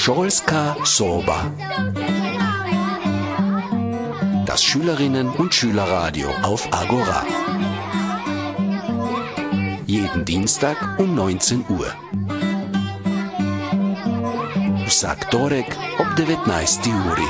Szkolska soba. Das Schülerinnen- und Schülerradio auf Agora. Jeden Dienstag um 19 Uhr. Vsak torek ob 19. uri.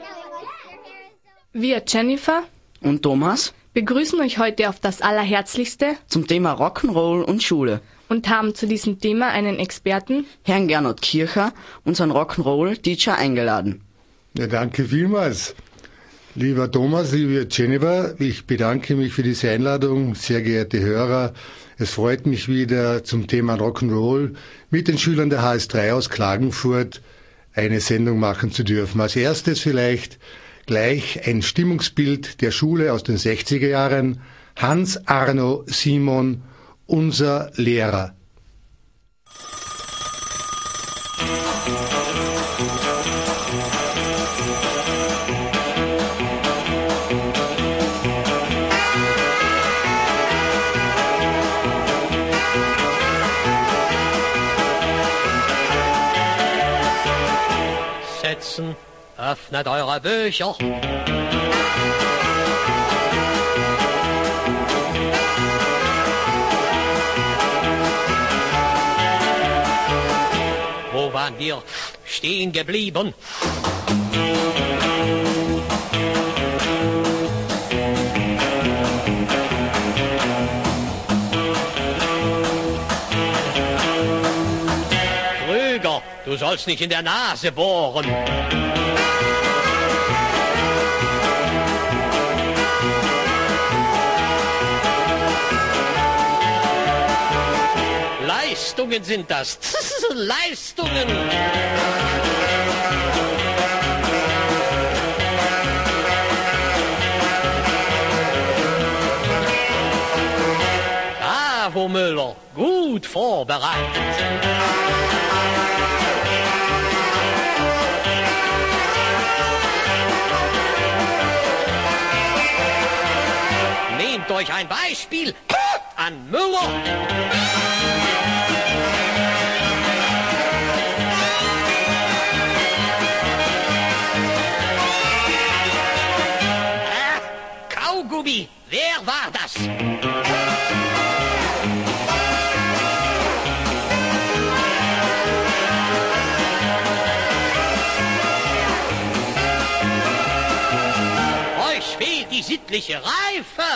Wir, Jennifer und Thomas, begrüßen euch heute auf das Allerherzlichste zum Thema Rock'n'Roll und Schule und haben zu diesem Thema einen Experten, Herrn Gernot Kircher, unseren Rock'n'Roll-Teacher, eingeladen. Ja, danke vielmals. Lieber Thomas, liebe Jennifer, ich bedanke mich für diese Einladung. Sehr geehrte Hörer, es freut mich wieder, zum Thema Rock'n'Roll mit den Schülern der HS3 aus Klagenfurt eine Sendung machen zu dürfen. Als erstes vielleicht gleich ein Stimmungsbild der Schule aus den 60er Jahren. Hans Arno Simon, unser Lehrer. Setzen, öffnet eure Bücher. Wo waren wir stehen geblieben? Krüger, du sollst nicht in der Nase bohren. Leistungen sind das. Leistungen. Bravo, Müller. Gut vorbereitet. Nehmt euch ein Beispiel an Müller. Kaugummi, wer war das? Euch fehlt die sittliche Reife.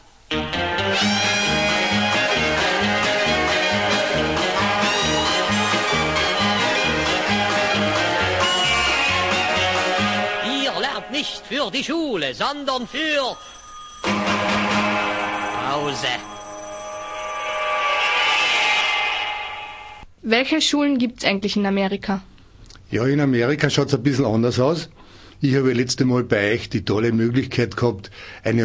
Ihr lernt nicht für die Schule, sondern für Pause. welche Schulen gibt's eigentlich in Amerika? Ja, in Amerika schaut's ein bisschen anders aus. Ich habe letzte Mal bei euch die tolle Möglichkeit gehabt, eine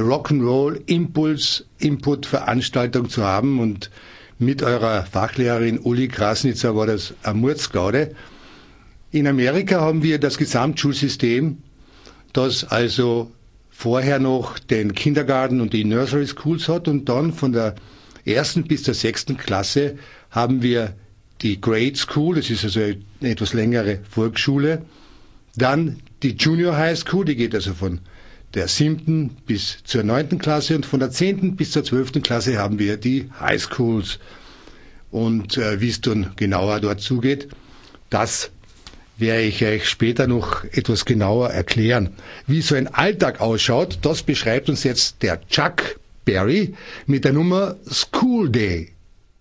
Rock'n'Roll-Input-Veranstaltung zu haben, und mit eurer Fachlehrerin Uli Krasnitzer war das eine Mordsgaude. In Amerika haben wir das Gesamtschulsystem, das also vorher noch den Kindergarten und die Nursery Schools hat, und dann von der 1. bis zur 6. Klasse haben wir die Grade School, das ist also eine etwas längere Volksschule, dann die Junior High School, die geht also von der 7. bis zur 9. Klasse, und von der 10. bis zur 12. Klasse haben wir die High Schools. Und wie es dann genauer dort zugeht, das werde ich euch später noch etwas genauer erklären. Wie so ein Alltag ausschaut, das beschreibt uns jetzt der Chuck Berry mit der Nummer School Day.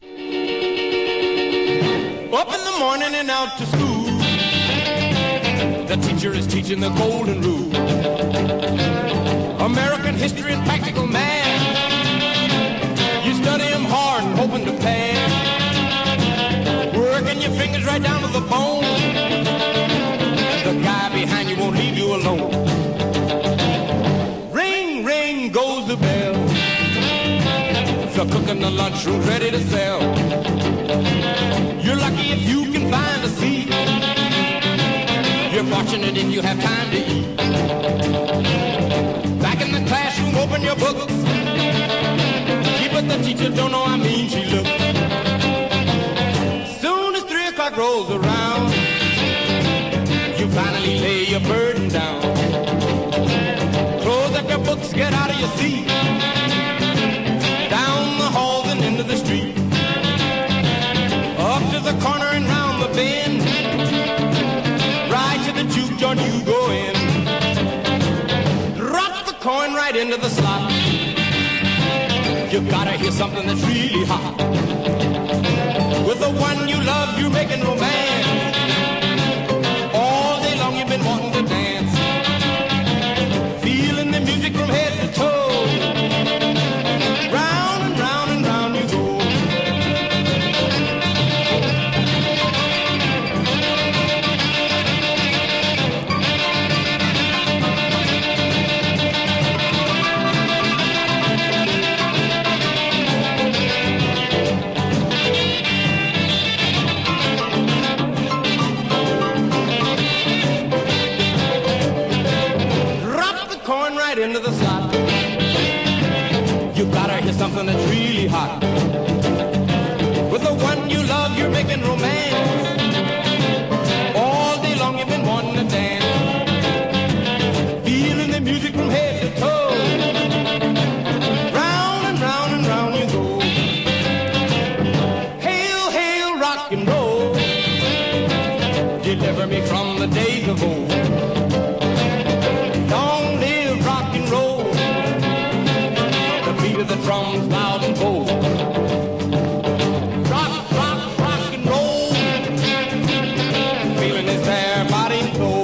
Up in the morning and out to school. The teacher is teaching the golden rule. American history and practical math. You study them hard and hoping to pass. Working your fingers right down to the bone. And the guy behind you won't leave you alone. Ring, ring goes the bell. The cook in the lunchroom's ready to sell. You're lucky if you can find a seat. You're fortunate if you have time to eat. Back in the classroom, open your books. Keep it, the teacher don't know how mean she looks. Soon as 3 o'clock rolls around, finally lay your burden down. Close up your books, get out of your seat. Down the halls and into the street. Up to the corner and round the bend. Right to the juke joint you go in. Drop the coin right into the slot. You gotta hear something that's really hot. With the one you love, you're making romance. All day long you've been wanting to dance. Feeling the music from head to toe. Round and round and round you go. Into the slot. You gotta hear something that's really hot. With the one you love, you're making romance. All day long you've been wanting to dance. Feeling the music from head to toe. Round and round and round you go. Hail, hail, rock and roll. Deliver me from the days of old. The drums loud and bold. Rock, rock, rock and roll. Feeling is there, body and soul.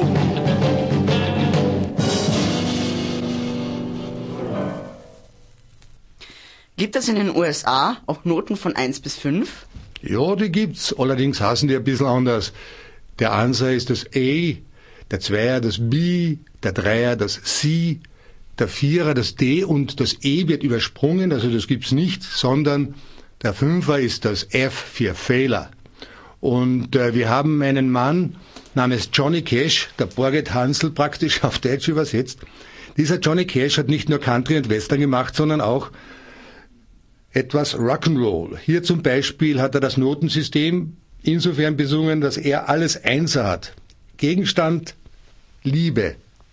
Gibt es in den USA auch Noten von 1 bis 5? Ja, die gibt's. Allerdings heißen die ein bisschen anders. Der Einser ist das A, der Zweier das B, der Dreier das C, der Vierer das D und das E wird übersprungen, also das gibt's nicht, sondern der Fünfer ist das F für Fehler. Und wir haben einen Mann namens Johnny Cash, der Borget Hansel praktisch auf Deutsch übersetzt. Dieser Johnny Cash hat nicht nur Country und Western gemacht, sondern auch etwas Rock'n'Roll. Hier zum Beispiel hat er das Notensystem insofern besungen, dass er alles Einser hat. Gegenstand Liebe.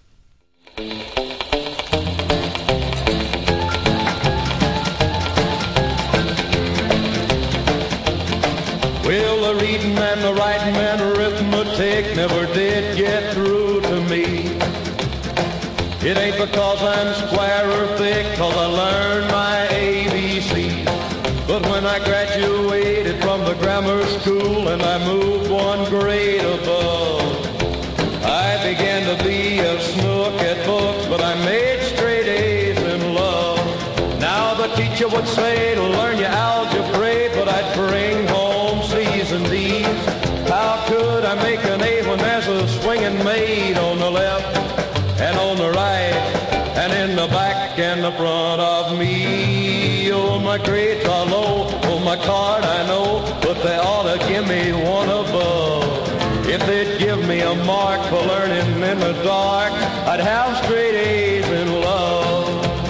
Well, the reading and the writing and arithmetic never did get through to me. It ain't because I'm square or thick, 'cause I learned my ABC. But when I graduated from the grammar school and I moved one grade above, I began to be a snook at books, but I made straight A's in love. Now the teacher would say to learn your algebra, but I'd bring home C's and D's. How could I make an A when there's a swinging maid on the left and on the right and in the back and the front of me? Oh, my grades are low, oh, my card I know, but they ought to give me one above. If they'd give me a mark for learning in the dark, I'd have straight A's in love.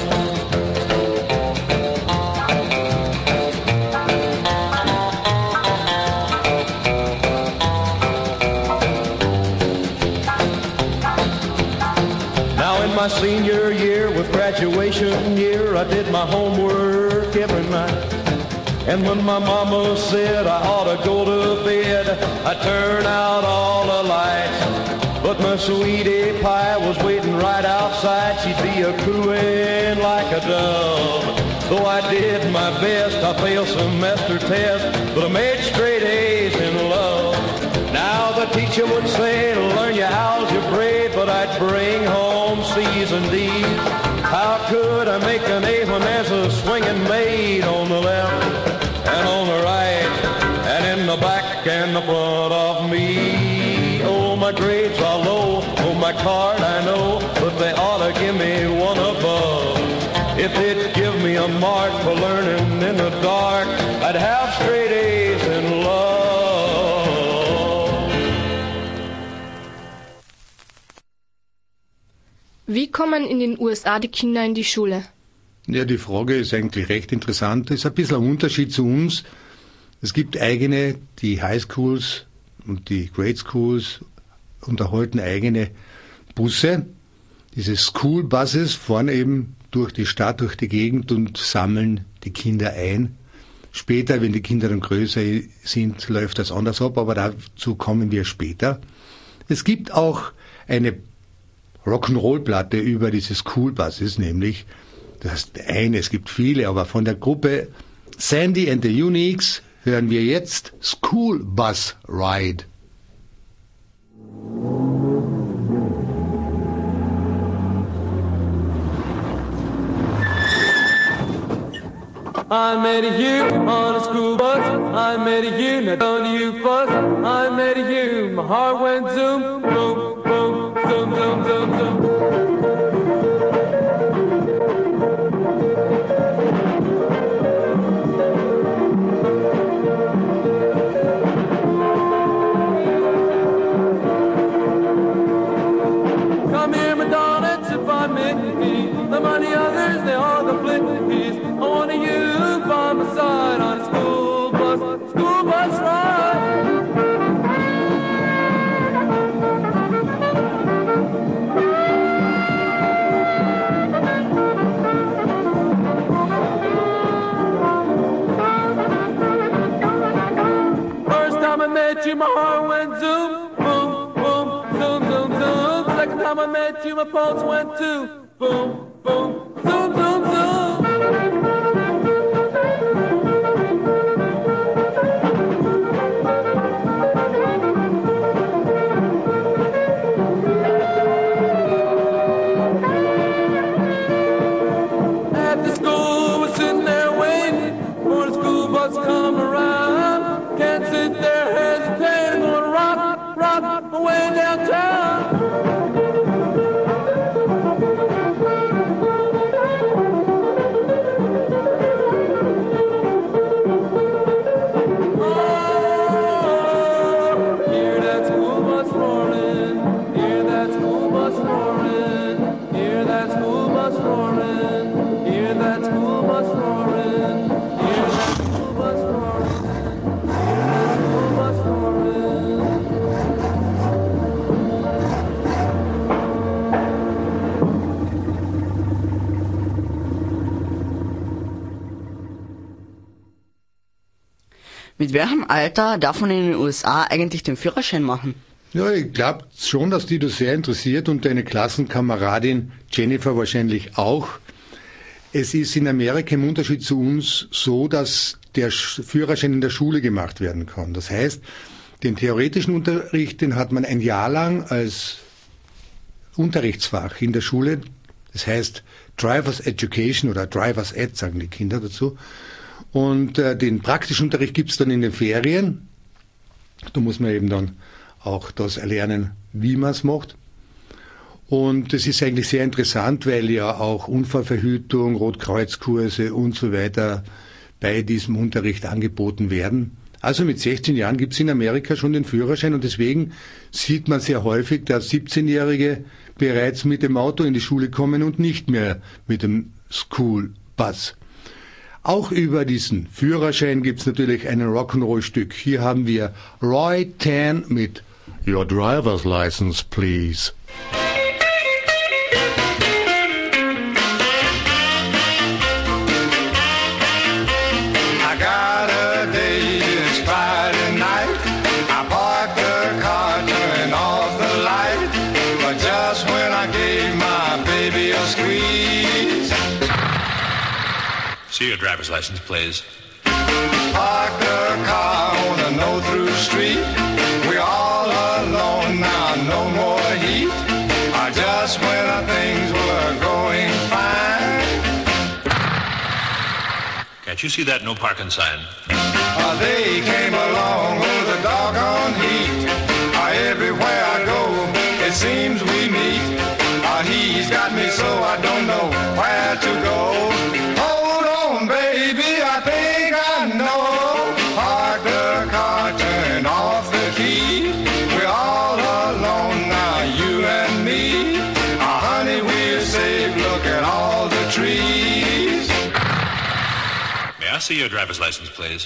My senior year with graduation year, I did my homework every night. And when my mama said I ought to go to bed, I turned out all the lights. But my sweetie pie was waiting right outside. She'd be a cooing like a dove. Though I did my best, I failed semester test, but I made straight A's in love. Now the teacher would say to learn your algebra, but I'd bring home C's and D's. How could I make an A when there's a swinging maid on the left and on the right and in the back and the front of me? Oh, my grades are low, oh, my card I know, but they ought to give me one above. If they'd give me a mark for learning in the dark, I'd have straight A's in love. Wie kommen in den USA die Kinder in die Schule? Ja, die Frage ist eigentlich recht interessant. Es ist ein bisschen ein Unterschied zu uns. Es gibt eigene, die High Schools und die Grade Schools unterhalten eigene Busse, diese School Buses, fahren eben durch die Stadt, durch die Gegend und sammeln die Kinder ein. Später, wenn die Kinder dann größer sind, läuft das anders ab, aber dazu kommen wir später. Es gibt auch eine Rock'n'Roll-Platte über diese School Buses, nämlich, das ist eine, es gibt viele, aber von der Gruppe Sandy and the Uniques hören wir jetzt School Bus Ride. I met you on a school bus. I met you, now don't you fuss. I met you, my heart went zoom, boom, boom, zoom, zoom, zoom, zoom. Come here, Madonna, it's a 5 minute fee. The money others, they all the flip fees. I want you by my side on a school bus ride. First time I met you, my heart went zoom, boom, boom, zoom, zoom, zoom. Second time I met you, my pulse went too, boom, boom, zoom, zoom, zoom. Come around, can't sit there hesitating, gonna rock, rock my way downtown. Oh, hear that school bus roaring, hear that school bus roaring, hear that school bus roaring, hear that school bus roaring. Mit welchem Alter darf man in den USA eigentlich den Führerschein machen? Ja, ich glaube schon, dass die das sehr interessiert und deine Klassenkameradin Jennifer wahrscheinlich auch. Es ist in Amerika im Unterschied zu uns so, dass der Führerschein in der Schule gemacht werden kann. Das heißt, den theoretischen Unterricht, den hat man ein Jahr lang als Unterrichtsfach in der Schule. Das heißt Driver's Education oder Driver's Ed, sagen die Kinder dazu. Und den praktischen Unterricht gibt's dann in den Ferien. Da muss man eben dann auch das erlernen, wie man es macht. Und es ist eigentlich sehr interessant, weil ja auch Unfallverhütung, Rotkreuzkurse und so weiter bei diesem Unterricht angeboten werden. Also mit 16 Jahren gibt's in Amerika schon den Führerschein und deswegen sieht man sehr häufig, dass 17-Jährige bereits mit dem Auto in die Schule kommen und nicht mehr mit dem School Bus. Auch über diesen Führerschein gibt's natürlich ein Rock'n'Roll-Stück. Hier haben wir Roy Tan mit Your Driver's License, Please. I got a date, it's Friday night. I parked the car, turned off the light. But just when I gave my baby a squeeze. See your driver's license, please. Parked the car on a no-through street. We're all alone now, no more heat. Just when things were going fine. Can't you see that no parking sign? They came along with a doggone heat. Everywhere I go, it seems we meet. He's got me so I don't know where to go. Hold on, baby, I think I know. Park the car, turn off the key. We're all alone now, you and me. Honey, we're safe, look at all the trees. May I see your driver's license, please?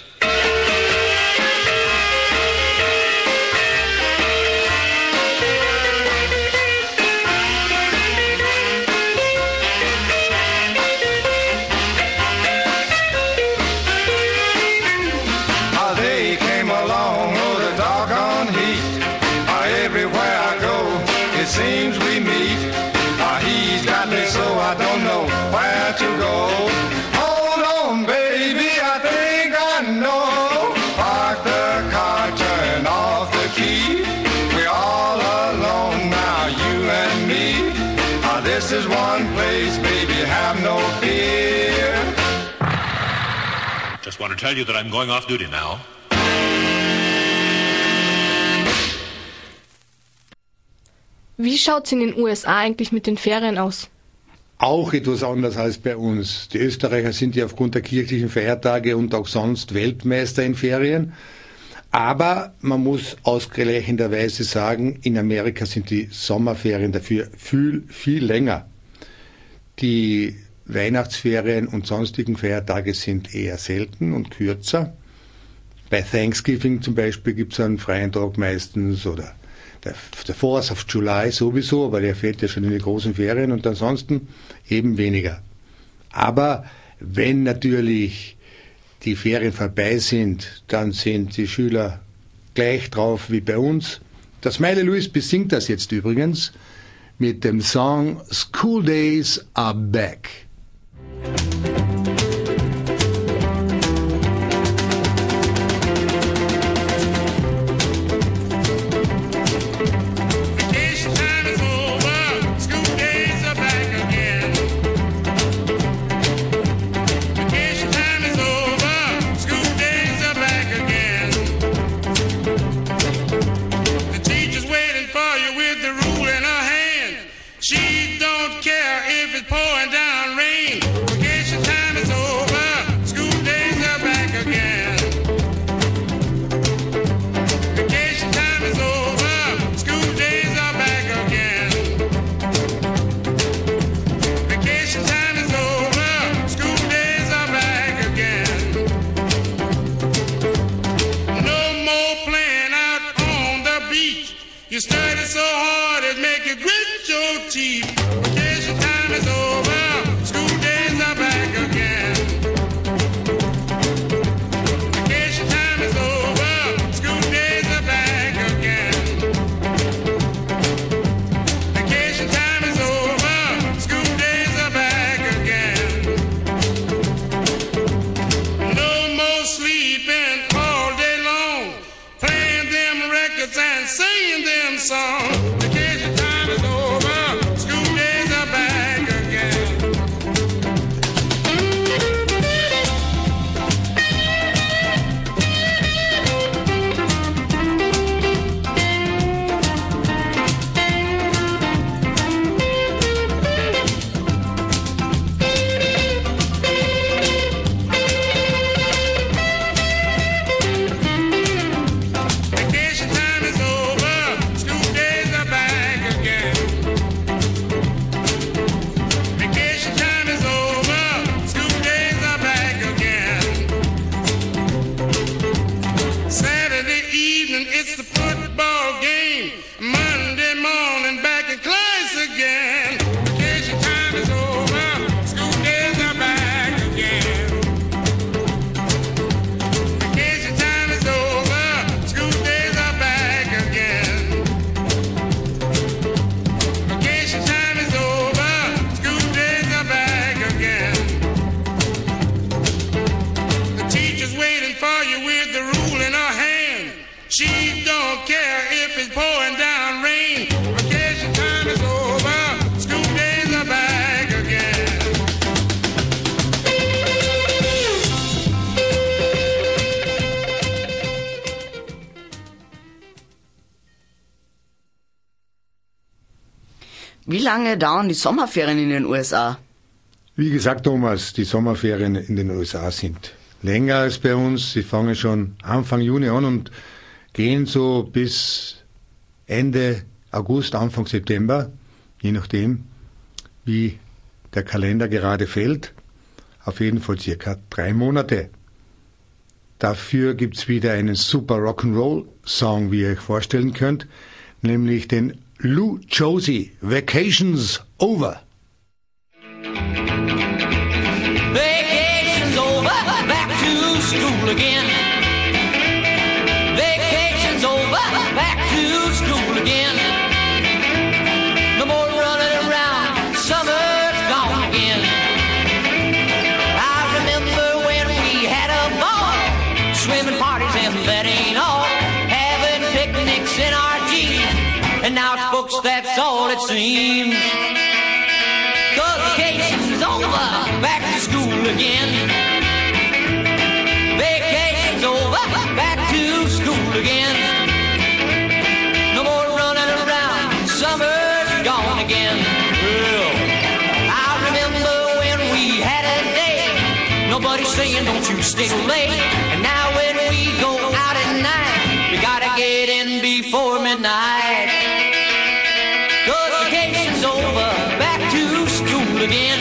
just want to tell you that I'm going off duty now. Wie schaut's in den USA eigentlich mit den Ferien aus? Auch etwas anders als bei uns. Die Österreicher sind ja aufgrund der kirchlichen Feiertage und auch sonst Weltmeister in Ferien. Aber man muss ausgleichenderweise sagen, in Amerika sind die Sommerferien dafür viel länger. Die Weihnachtsferien und sonstigen Feiertage sind eher selten und kürzer. Bei Thanksgiving zum Beispiel gibt es einen freien Tag meistens oder der 4th of July sowieso, aber der fällt ja schon in die großen Ferien und ansonsten eben weniger. Aber wenn natürlich die Ferien vorbei sind, dann sind die Schüler gleich drauf wie bei uns. Der Smiley Lewis besingt das jetzt übrigens mit dem Song School Days Are Back. She don't care if it's pouring down rain. Vacation time is over. School days are back again. Vacation time is over. School days are back again. Vacation time is over. School days are back again. No more playing out on the beach. You study so hard it make you grit your teeth. Vacation time is over. School days are back again. Vacation time is over. School days are back again. Vacation time is over. School days are back again. No more sleeping all day long, playing them records and singing them songs. Vacation time is over. School days are back again. Vacation time is over. School days are back again. Vacation time is over. School days are back again. Saturday evening, it's the football game. Monday morning, back in class again. Vacation time is over. School days are back again. Vacation time is over. School days are back again. Vacation time is over. School days are back again. The teacher's waiting for you with the rule in her hand. She don't care if it's pouring down rain. Vacation time is over. School days are back again. Wie lange dauern die Sommerferien in den USA? Wie gesagt, Thomas, die Sommerferien in den USA sind länger als bei uns. Sie fangen schon Anfang Juni an und gehen so bis Ende August, Anfang September, je nachdem, wie der Kalender gerade fällt. Auf jeden Fall circa 3 Monate. Dafür gibt's wieder einen super Rock'n'Roll-Song, wie ihr euch vorstellen könnt, nämlich den Lou Josie, Vacation's Over. Vacation's over, back to school again. Vacation's over, back to school again. No more running around, summer's gone again. I remember when we had a ball, swimming parties and that ain't all, having picnics in our jeans, and now it's books, that's all it seems. 'Cause vacation's over, back to school again. Everybody's saying don't you stay late. And now when we go out at night, we gotta get in before midnight. 'Cause vacation's over, back to school again.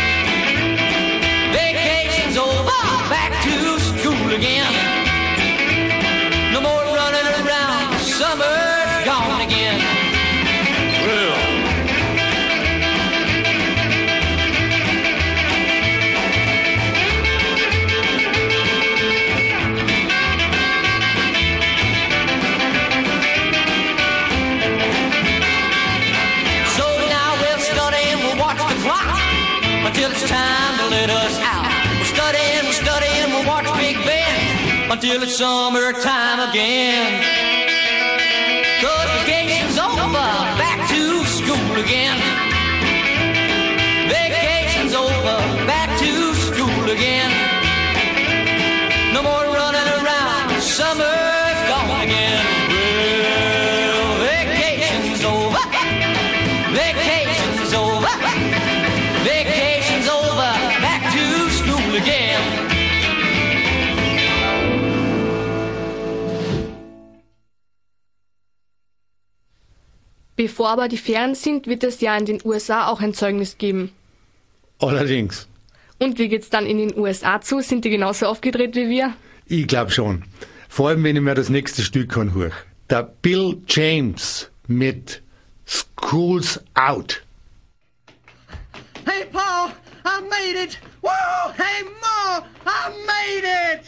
Vacation's over, back to school again. No more running around, summer's gone again. Well, until it's time to let us out. We're studying, we'll watch Big Ben until it's summertime again. 'Cause vacation's over, back to school again. Vacation's over, back to school again. No more running around, summer's gone again. Well, vacation's over, vacation's over. Vacation's over, back to school again. Bevor aber die Ferien sind, wird es ja in den USA auch ein Zeugnis geben. Allerdings. Und wie geht's dann in den USA zu? Sind die genauso aufgedreht wie wir? Ich glaube schon. Vor allem, wenn ich mir das nächste Stück anhöre. Der Bill James mit School's Out. Hey, Paul, I made it! Whoa! Hey, Ma, I made it!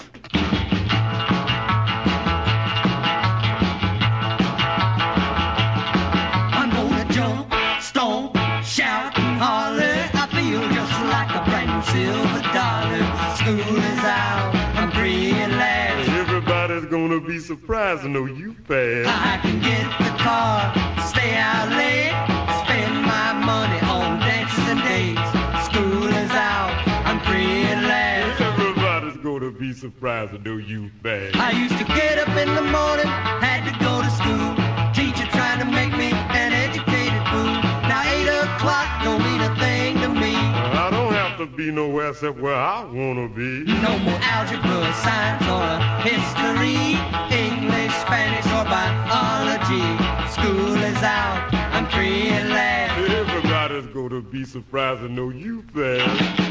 I'm gonna jump, stomp, shout, and holler. I feel just like a brand new silver dollar. School is out, I'm free at last. Everybody's gonna be surprised to know you fast. I can get the car, stay out late, spend my money on dances and dates. School is out, I'm free at last. Everybody's gonna be surprised to know you fast. I used to get up in the morning, had to go to school. Teacher trying to make me an educated fool. Now 8 o'clock don't mean a thing to me. I don't have to be nowhere except where I wanna be. No more algebra, science, or history, English, Spanish, or biology. School is out, I'm free at last. Everybody's gonna be surprised to know you fast.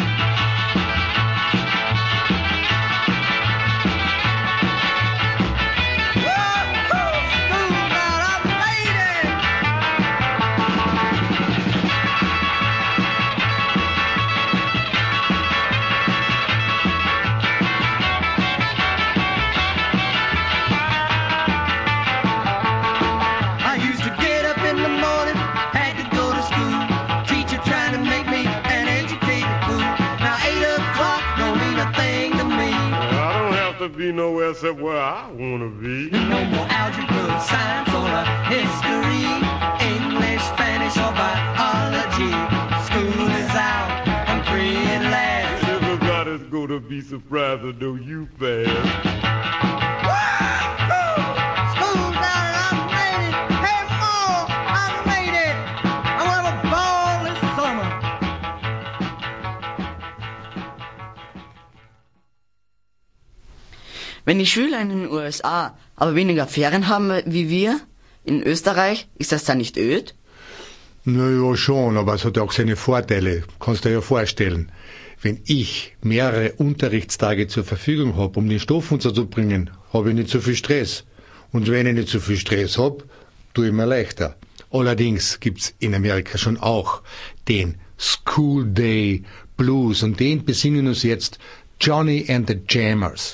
Be nowhere except where I wanna be. No more algebra, science, or history, English, Spanish, or biology. School is out, I'm free at last. Everybody's gonna be surprised to know you fast. Wenn die Schüler in den USA aber weniger Ferien haben wie wir in Österreich, ist das dann nicht öd? Naja, schon, aber es hat auch seine Vorteile. Kannst du dir ja vorstellen. Wenn ich mehrere Unterrichtstage zur Verfügung habe, um den Stoff unterzubringen, habe ich nicht so viel Stress. Und wenn ich nicht so viel Stress habe, tue ich mir leichter. Allerdings gibt's in Amerika schon auch den School Day Blues und den besingen uns jetzt Johnny and the Jammers.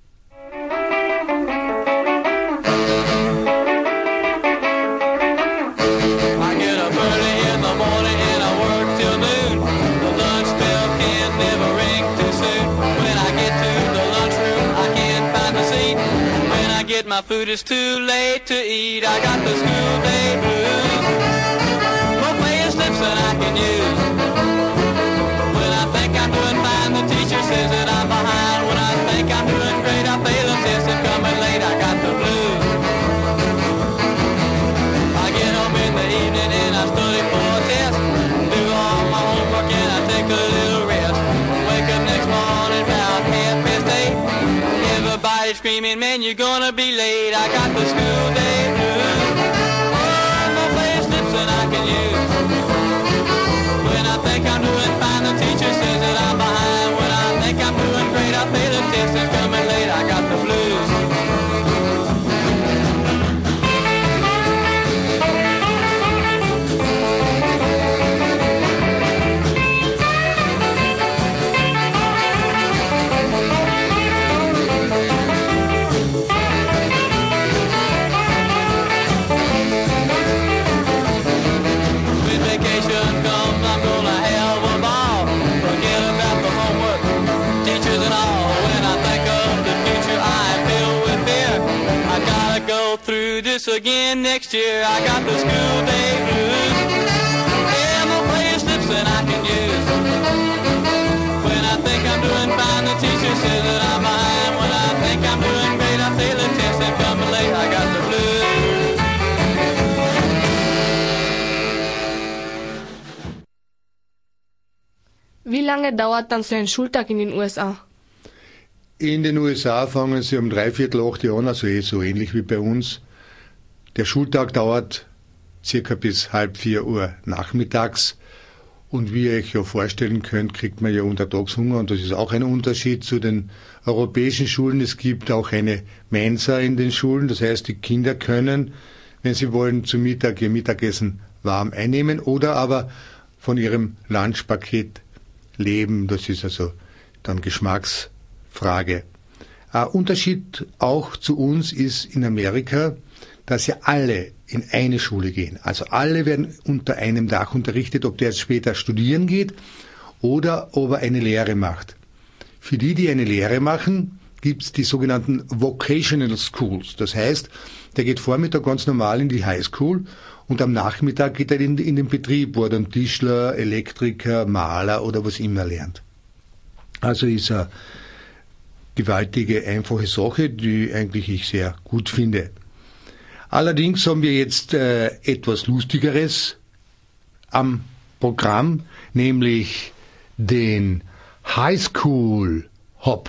My food is too late to eat. I got the school day blues. More playing slips than I can use. When I think I'm doing fine, the teacher says that I'm behind. When I think I'm doing great, I fail a test and coming late. I got the blues. I get home in the evening and I study for a test. Do all my homework and I take a little rest. Wake up next morning. you're gonna be late. I got the school day blues. Oh, no place slips that I can use. When I think I'm doing fine, the teacher says that I'm behind. When I think I'm doing great, I fail a test and coming late. I got the blues. Through this again next year. I got the school day blues. Yeah, no place slips that I can use. When I think I'm doing fine, the teacher says that I'm behind. When I think I'm doing great, I fail a test and come late. I got the blues. Wie lange dauert dann so ein Schultag in den USA? In den USA fangen sie um 7:45 an, also so ähnlich wie bei uns. Der Schultag dauert circa bis 3:30 nachmittags. Und wie ihr euch ja vorstellen könnt, kriegt man ja untertags Hunger. Und das ist auch ein Unterschied zu den europäischen Schulen. Es gibt auch eine Mensa in den Schulen. Das heißt, die Kinder können, wenn sie wollen, zu Mittag ihr Mittagessen warm einnehmen oder aber von ihrem Lunchpaket leben. Das ist also dann Geschmacksfrage. Ein Unterschied auch zu uns ist in Amerika, dass ja alle in eine Schule gehen. Also alle werden unter einem Dach unterrichtet, ob der jetzt später studieren geht oder ob er eine Lehre macht. Für die, die eine Lehre machen, gibt es die sogenannten Vocational Schools. Das heißt, der geht Vormittag ganz normal in die High School und am Nachmittag geht er in den Betrieb, wo er dann Tischler, Elektriker, Maler oder was immer lernt. Also ist eine gewaltige, einfache Sache, die eigentlich ich sehr gut finde. Allerdings haben wir jetzt etwas Lustigeres am Programm, nämlich den High School Hop.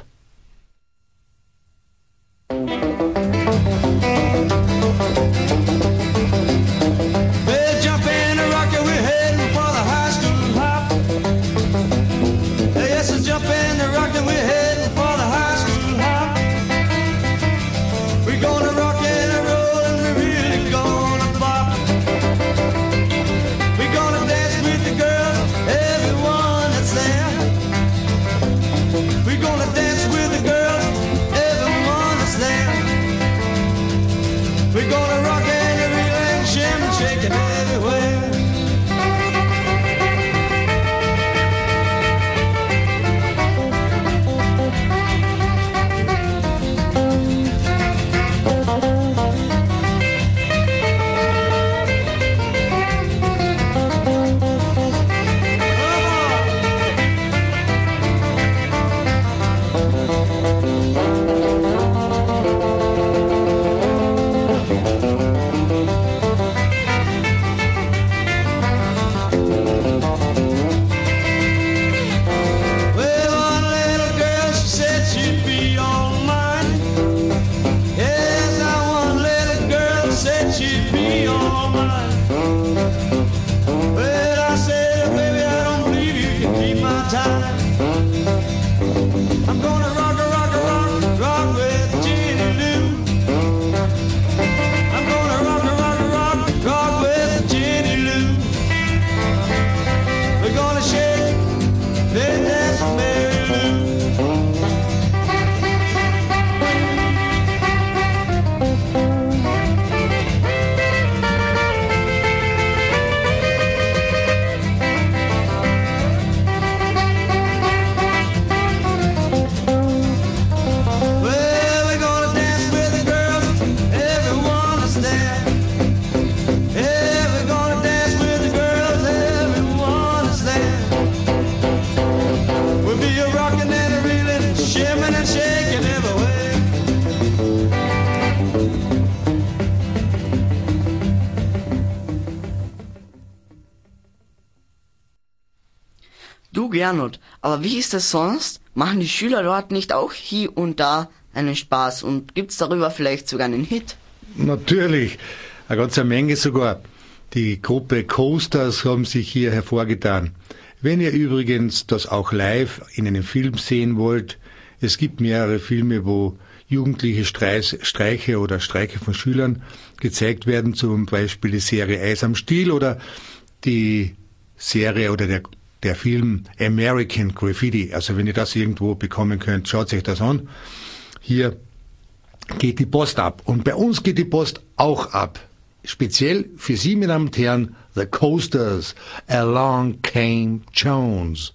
Du Gernot, aber wie ist das sonst? Machen die Schüler dort nicht auch hier und da einen Spaß und gibt's darüber vielleicht sogar einen Hit? Natürlich, eine ganze Menge sogar. Die Gruppe Coasters haben sich hier hervorgetan. Wenn ihr übrigens das auch live in einem Film sehen wollt, es gibt mehrere Filme, wo jugendliche Streiche oder Streike von Schülern gezeigt werden, zum Beispiel die Serie Eis am Stiel oder die Serie oder der Film American Graffiti. Also wenn ihr das irgendwo bekommen könnt, schaut euch das an. Hier geht die Post ab. Und bei uns geht die Post auch ab. Speziell für Sie, meine Damen und Herren, The Coasters, Along Came Jones.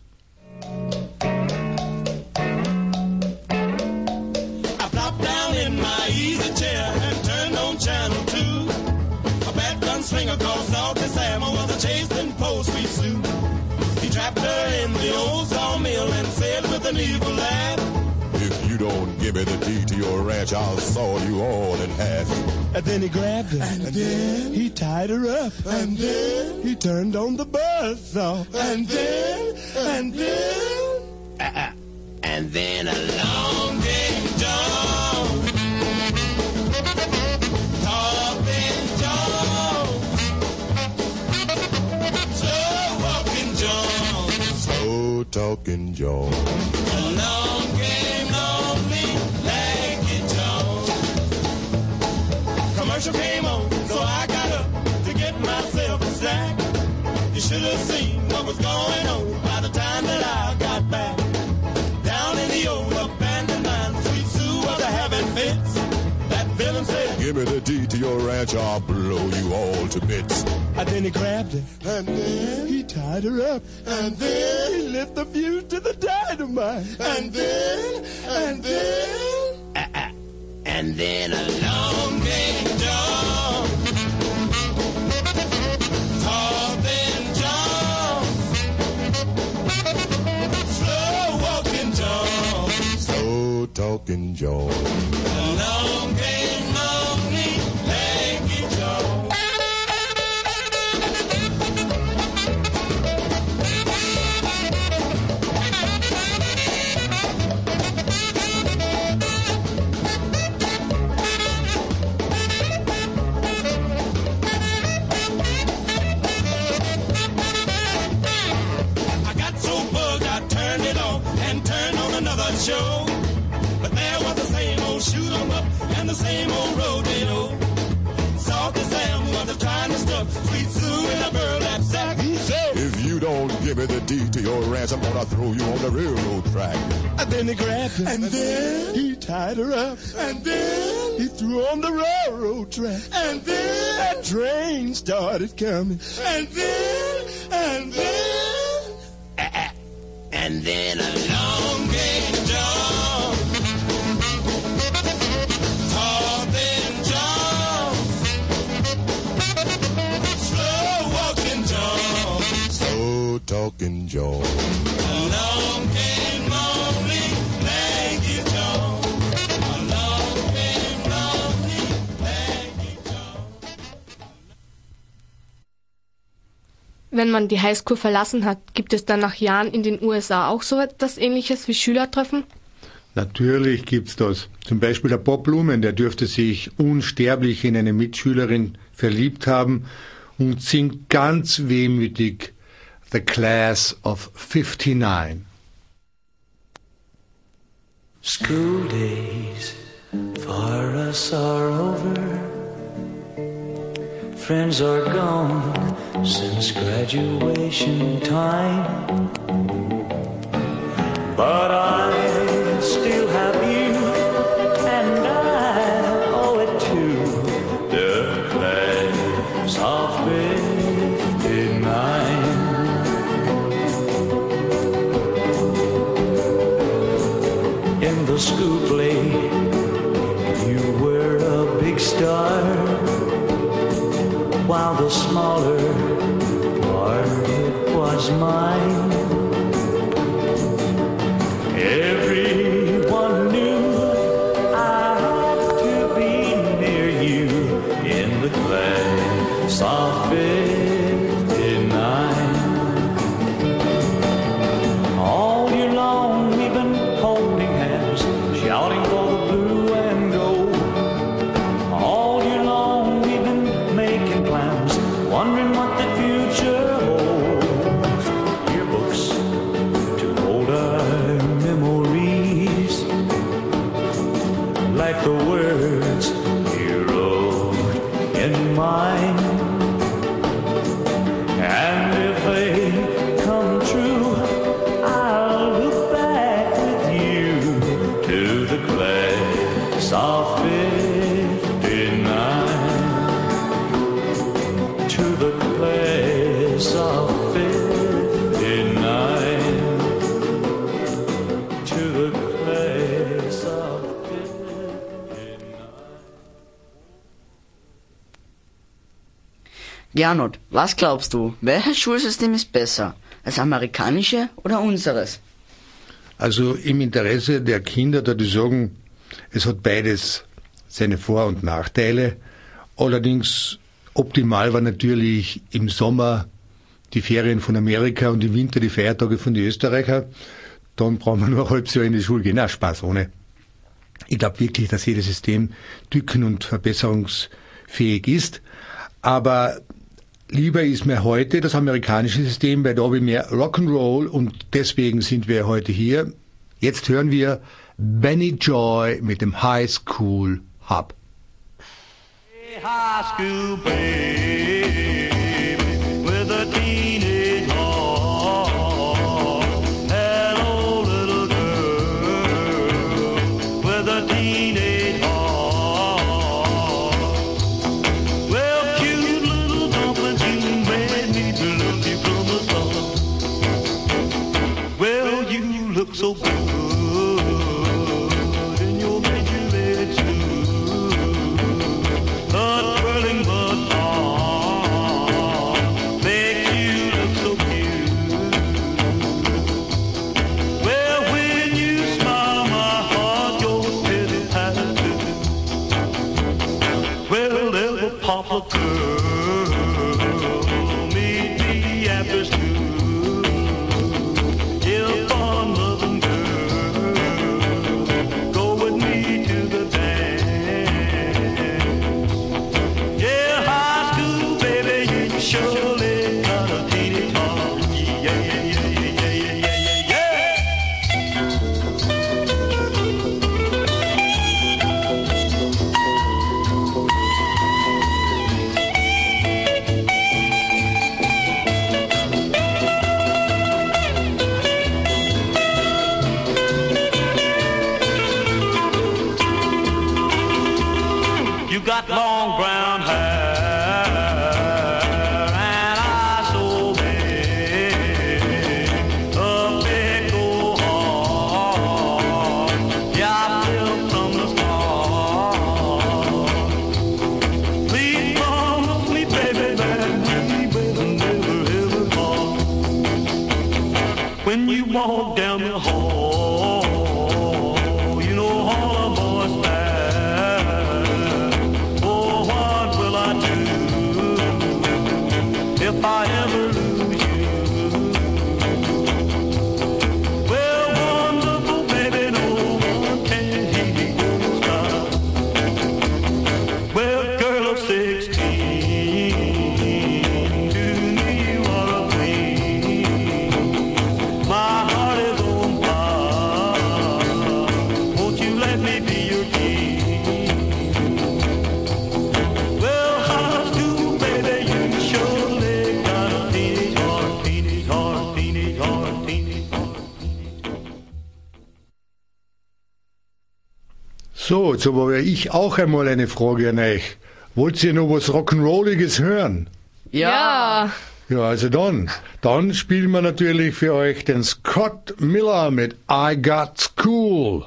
I flopped down in my easy chair and turned on channel 2. A bad gunslinger called Salty Sam was a chasing post sweet Sue. He trapped her in the old sawmill and said with an evil laugh, "If you don't give me the deed to your ranch, I'll saw you all in half." and then he grabbed her, and then he tied her up, and then he turned on the buzzsaw, and then along came John, talking John, slow walking John, Slow talking John. along came lonely Lanky John. Commercial came on, so I got up to get myself a snack. You should have seen what was going on by the time that I got back. Down in the old abandoned mine, Sweet Sue was having fits. That villain said, Give me the deed to your ranch, I'll blow you all to bits. and then he grabbed her, and then he tied her up, and then he lit the fuse to the dynamite, and then along came John, talking John, slow walking John, Slow talking John. along came lonely Lanky John. I got so bugged I turned it off and turned on another show. But there was the same old shoot 'em up and the same old rodeo. Salty Sam was trying to stuff Sweet Sue in a burlap sack. He said, If you don't give me the deed to your ranch, I'm gonna throw you on the railroad track. and then he grabbed her, and then he tied her up, and then he threw her on the railroad track, and then that train started coming, and then along came John, talking John, slow walking John, Slow talking John. along came lonely Lanky John, along came lonely Lanky John. Wenn man die Highschool verlassen hat, gibt es dann nach Jahren in den USA auch so etwas Ähnliches wie Schülertreffen? Natürlich gibt's das. Zum Beispiel der Bob Blumen, der dürfte sich unsterblich in eine Mitschülerin verliebt haben und singt ganz wehmütig The Class of 59. School days for us are over. Friends are gone since graduation time. But I still have you, and I owe it to the class of 59. In the school play, you were a big star, while the smaller part was mine. Everyone knew I had to be near you in the class of 59. All year long we've been holding hands, shouting for the blue Gernot, was glaubst du, welches Schulsystem ist besser? Das amerikanische oder unseres? Also im Interesse der Kinder, da die sagen, es hat beides seine Vor- und Nachteile. Allerdings optimal war natürlich im Sommer die Ferien von Amerika und im Winter die Feiertage von den Österreicher. Dann brauchen wir nur ein halbes Jahr in die Schule gehen. Spaß ohne. Ich glaube wirklich, dass jedes System tücken- und verbesserungsfähig ist. Aber lieber ist mir heute das amerikanische System, weil da habe ich mehr Rock'n'Roll und deswegen sind wir heute hier. Jetzt hören wir Benny Joy mit dem High School Hub. High school baby with a teenage heart. Hello, little girl with a teenage heart. Well, cute little dumplings, you made me to love you from the start. Well, you look so good in your major lead shoes. Papa girl, meet me after school. Yeah, fun loving girl, go with me to the dance. Yeah, high school baby, you surely got a teenage heart. Yeah, yeah, yeah, yeah, yeah, yeah, yeah, You got long brown hair and eyes so big, a big old heart. Yeah, I feel from the start. Please promise me, baby, that we will never ever part. When you walk down the hall, you know all the boys back. If I ever lose you, well, wonderful baby, no one can hear you stop. Well, girl of 16, to me you are a queen. My heart is on fire. Won't you let me be your king? Well, high school baby, you surely So, jetzt habe ich auch einmal eine Frage an euch. Wollt ihr noch was Rock'n'Rolliges hören? Ja. Ja, also dann spielen wir natürlich für euch den Scott Miller mit I Got School.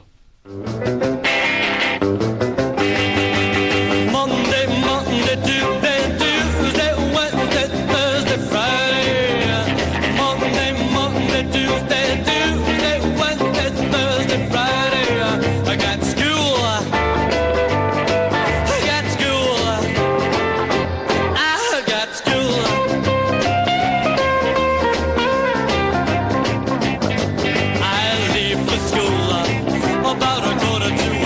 Monday, Tuesday, Wednesday, Thursday, Friday. Monday, Tuesday, Wednesday, Thursday, Friday. I got school. I got school. I got school. I leave for school about 1:45.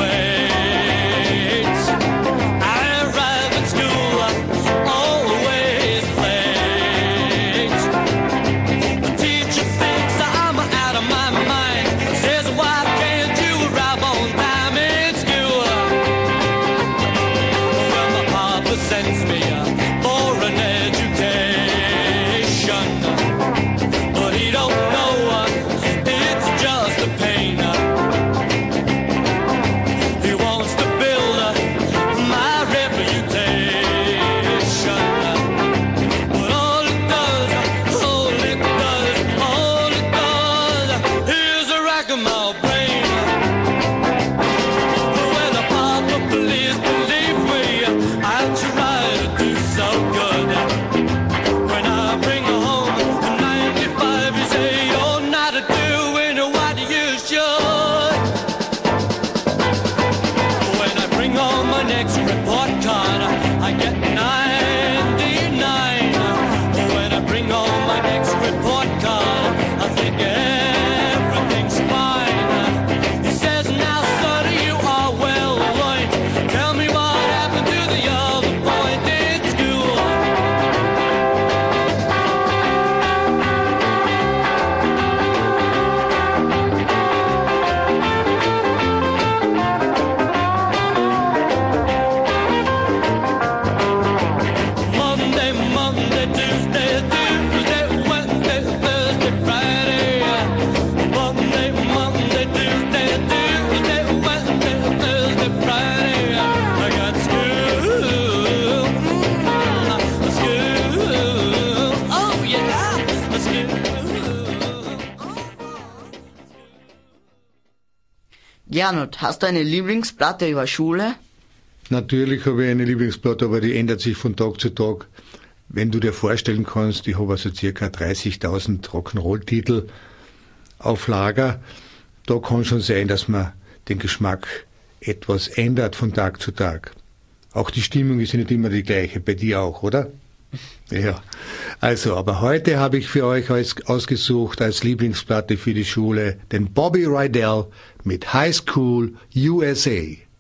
Gernot, hast du eine Lieblingsplatte über Schule? Natürlich habe ich eine Lieblingsplatte, aber die ändert sich von Tag zu Tag. Wenn du dir vorstellen kannst, ich habe also ca. 30.000 Rock'n'Roll-Titel auf Lager. Da kann schon sein, dass man den Geschmack etwas ändert von Tag zu Tag. Auch die Stimmung ist ja nicht immer die gleiche, bei dir auch, oder? Ja, also, aber heute habe ich für euch ausgesucht als Lieblingsplatte für die Schule den Bobby Rydell mit High School USA.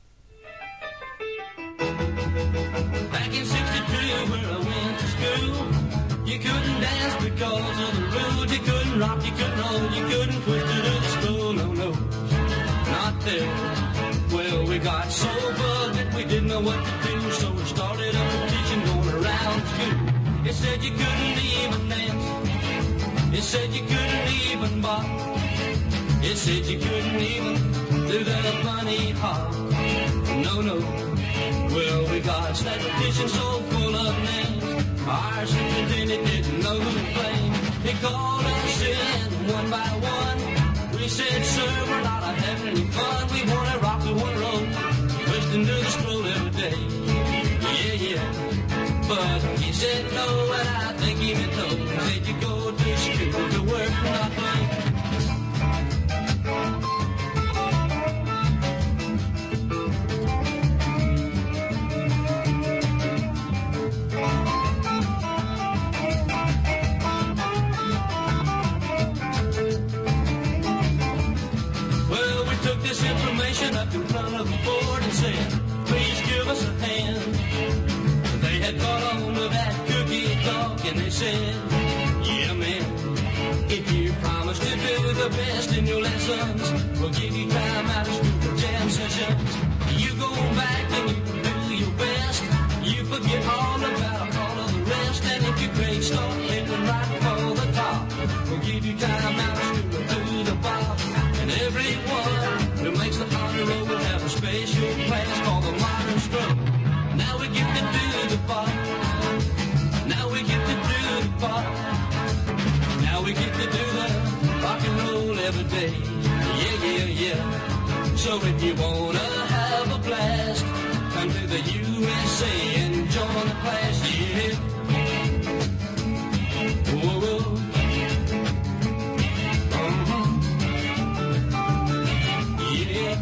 Back in 62 where I went to school, you couldn't dance because of the rules. You couldn't rock, you couldn't hold, you couldn't push to the school. No, no, not there. Well, we got so bugged that we didn't know what to do, so we started a petition going around school. It said you couldn't even dance. It said you couldn't even bop. It said you couldn't even do that funny hop. No, no. Well, we got that petition so full of names. Our superintendent didn't know who to blame. He called us in one by one. We said, sir, we're not having any fun. We want to rock, we want to roll, listen to the scroll every day. Yeah, yeah. But he said no, and I think he meant no. He said you go to school to work, not play. Well, we took this information up in front of the board and said, please give us a hand. They had got on with that cookie talk and they said, yeah, man, if you promise to do the best in your lessons, we'll give you time out of school for jam sessions. You go back and you do your best. You forget all about all of the rest. And if your grades start heading right for the top, we'll give you time out of school to do the pop. And everyone who makes the honor roll will have a special class called the modern stroke. Now we get to do the pop. Now we get to do the pop. Now we get to do the rock and roll every day. Yeah, yeah, yeah. So if you wanna have a blast, come to the USA and join the class. Yeah. Whoa, whoa. Yeah.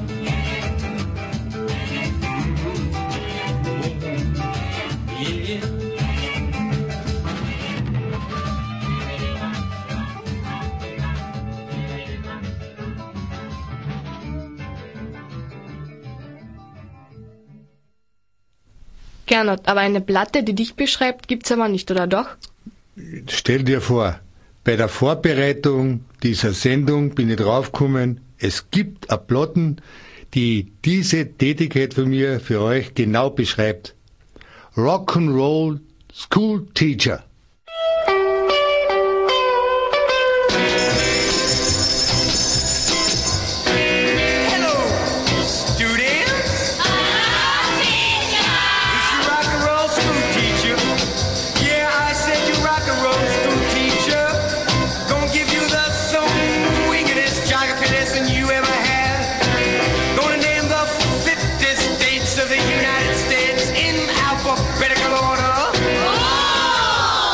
Gernot, aber eine Platte, die dich beschreibt, gibt's aber nicht, oder doch? Stell dir vor, bei der Vorbereitung dieser Sendung bin ich draufgekommen, es gibt eine Platte, die diese Tätigkeit von mir für euch genau beschreibt. Rock'n'Roll School Teacher. Of the United States in alphabetical order.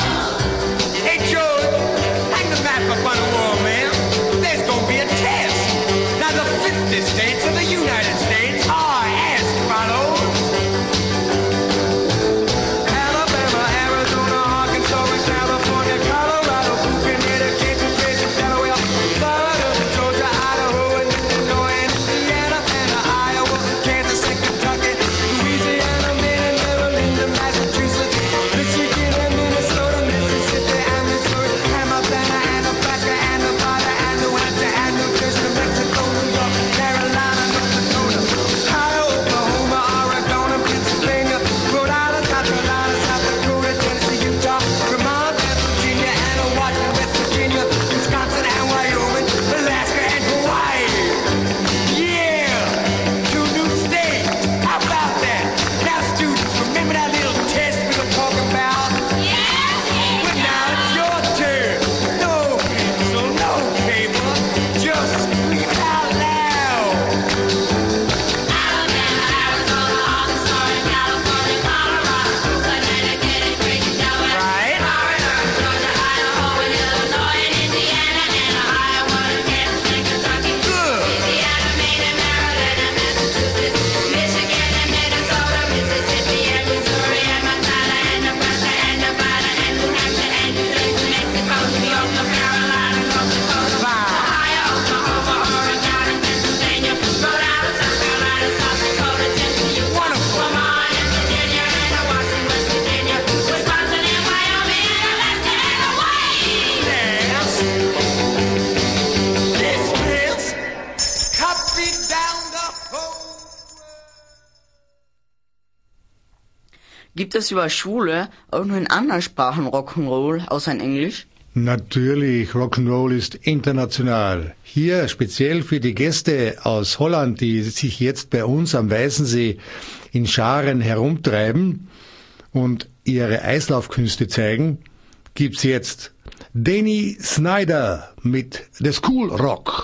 Gibt es über Schule auch nur in anderen Sprachen Rock'n'Roll außer in Englisch? Natürlich, Rock'n'Roll ist international. Hier speziell für die Gäste aus Holland, die sich jetzt bei uns am Weißensee in Scharen herumtreiben und ihre Eislaufkünste zeigen, gibt's jetzt Danny Snyder mit The School Rock.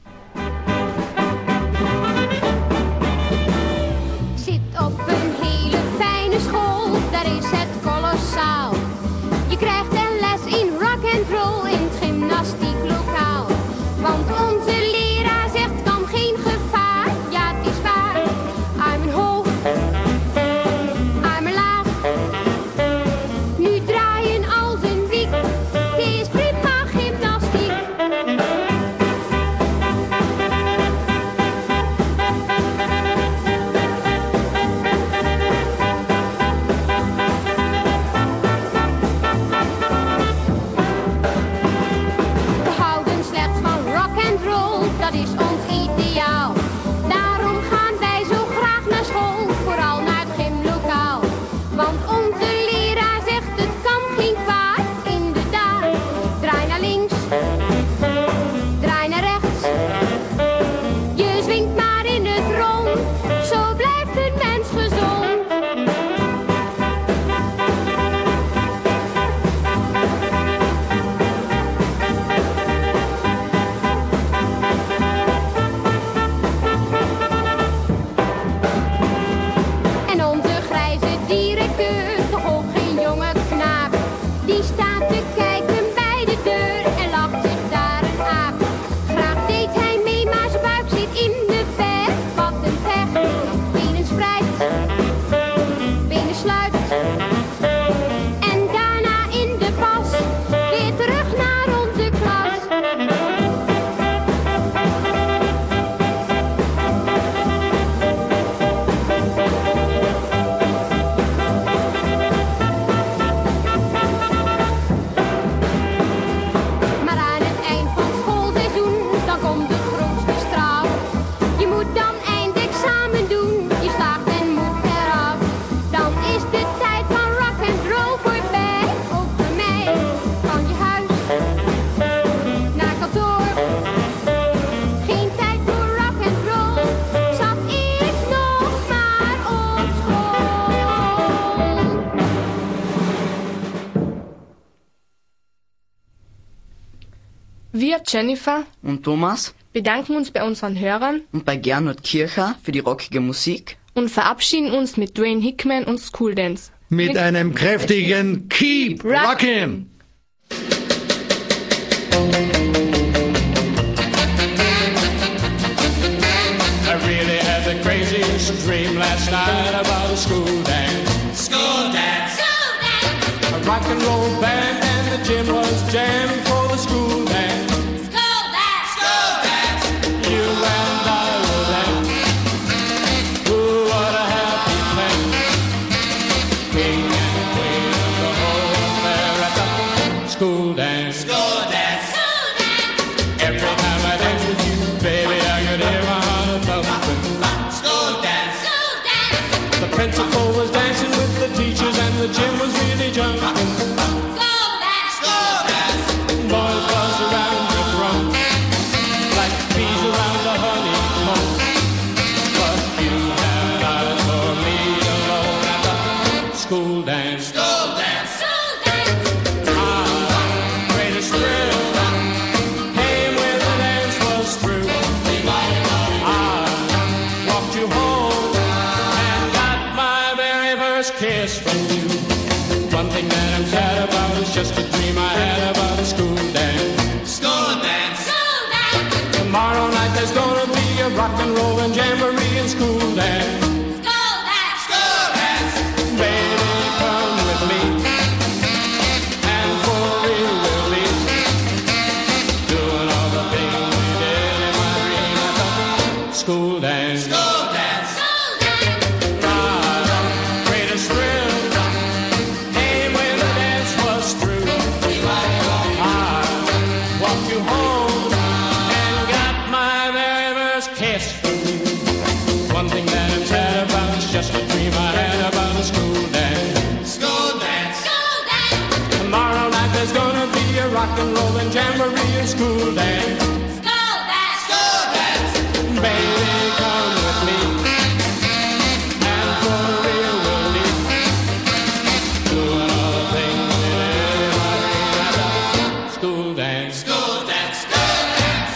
Zit op een hele fijne school, daar is het kolossaal. Je krijgt een les in rock and roll in het gymnastieklokaal. Want onze leraar zegt kan geen gevaar, ja het is waar. Armen hoog, armen laag. Nu draaien als een wiek, het is prima gymnastiek. We houden slechts van rock and roll, dat is ons ideaal. Daarom gaan wij zo graag naar school, vooral naar het gymlokaal. Want onze leraar zegt het kan geen kwaad, inderdaad. Draai naar links, draai naar rechts. Je zwingt maar in het rond, zo blijft een mens gezond. En onze grijze directeur, toch ook geen jonge knaap, die staat te kijken bij de deur en lacht zich daar een aap. Graag deed hij mee, maar zijn buik zit in de weg. Wat een pech, benen spreidt, benen sluit. En daarna in de pas, weer terug naar onze klas. Maar aan het eind van het schoolseizoen, dan komt de grootste straf. Je moet dan eindexamen doen, je slaagt en moet eraf. Dan is de tijd van rock and roll voorbij, ook voor mij. Van je huis naar kantoor, geen tijd voor rock and roll, zat ik nog maar op school. Wir, Jennifer, Und Thomas bedanken uns bei unseren Hörern und bei Gernot Kircher für die rockige Musik. und verabschieden uns mit Dwayne Hickman und School Dance. Mit einem kräftigen Keep Rockin'! I really had the craziest dream last night about a school dance. School dance. School dance. A rock and roll band and the gym was jammed for the school dance. School dance. School dance. You and I were there. Ooh, what a happy plan. King and queen of the whole affair at the school dance. School dance. School dance. Every time I dance with you, baby, I could hear my heart thumping. School dance. School dance. The principal was dancing with the teachers and the gym was really jumping. School dance. School dance. Boys buzz around the drum like bees around a honeycomb. But you have eyes for me alone at the school dance. School dance. School dance. My greatest thrill came when the dance was through. I walked you home and got my very first kiss from you. One thing that I'm sad about is just a dream I had about a school dance. School dance. School dance. Tomorrow night there's gonna be a rock and roll and jamboree and school dance. School dance. School dance. Baby, come with me. rock and roll and jamboree and school dance. School dance. Baby, come with me. And for real we'll leave. Doing all the things that everybody has done. School dance. School dance. School dance.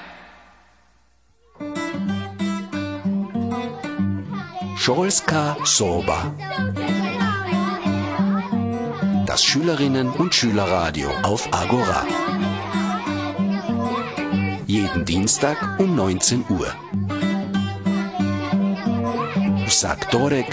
Szkolska soba. Das Schülerinnen- und Schülerradio auf Agora. Jeden Dienstag um 19 Uhr. Uz aktorek